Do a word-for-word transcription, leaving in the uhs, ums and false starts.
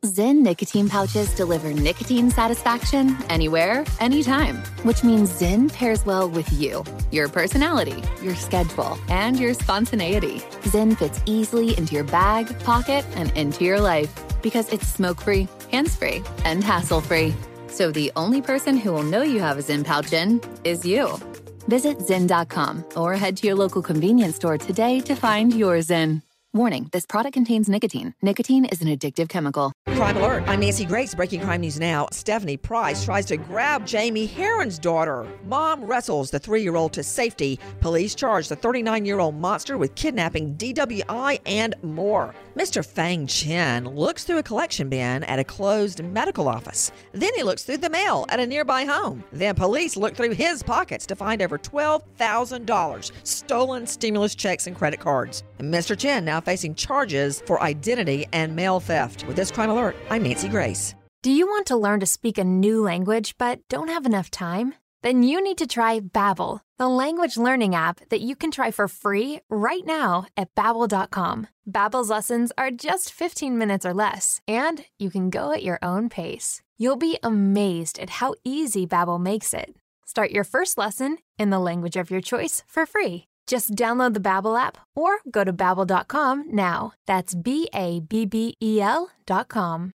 Zyn nicotine pouches deliver nicotine satisfaction anywhere, anytime, which means Zyn pairs well with you, your personality, your schedule, and your spontaneity. Zyn fits easily into your bag, pocket, and into your life because it's smoke-free, hands-free, and hassle-free. So the only person who will know you have a Zyn pouch in is you. Visit Zyn dot com or head to your local convenience store today to find your Zyn. Warning, this product contains nicotine. Nicotine is an addictive chemical. Crime Alert. I'm Nancy Grace. Breaking crime news now. Stephanie Price tries to grab Jamie Heron's daughter. Mom wrestles the three-year-old to safety. Police charge the thirty-nine-year-old monster with kidnapping, D W I, and more. Mister Fang Chen looks through a collection bin at a closed medical office. Then he looks through the mail at a nearby home. Then police look through his pockets to find over twelve thousand dollars stolen stimulus checks and credit cards. And Mister Chen now facing charges for identity and mail theft. With this Crime Alert, I'm Nancy Grace. Do you want to learn to speak a new language but don't have enough time? Then you need to try Babbel, the language learning app that you can try for free right now at babbel dot com. Babbel's lessons are just fifteen minutes or less, and you can go at your own pace. You'll be amazed at how easy Babbel makes it. Start your first lesson in the language of your choice for free. Just download the Babbel app or go to babbel dot com now. That's B A B B E L dot com.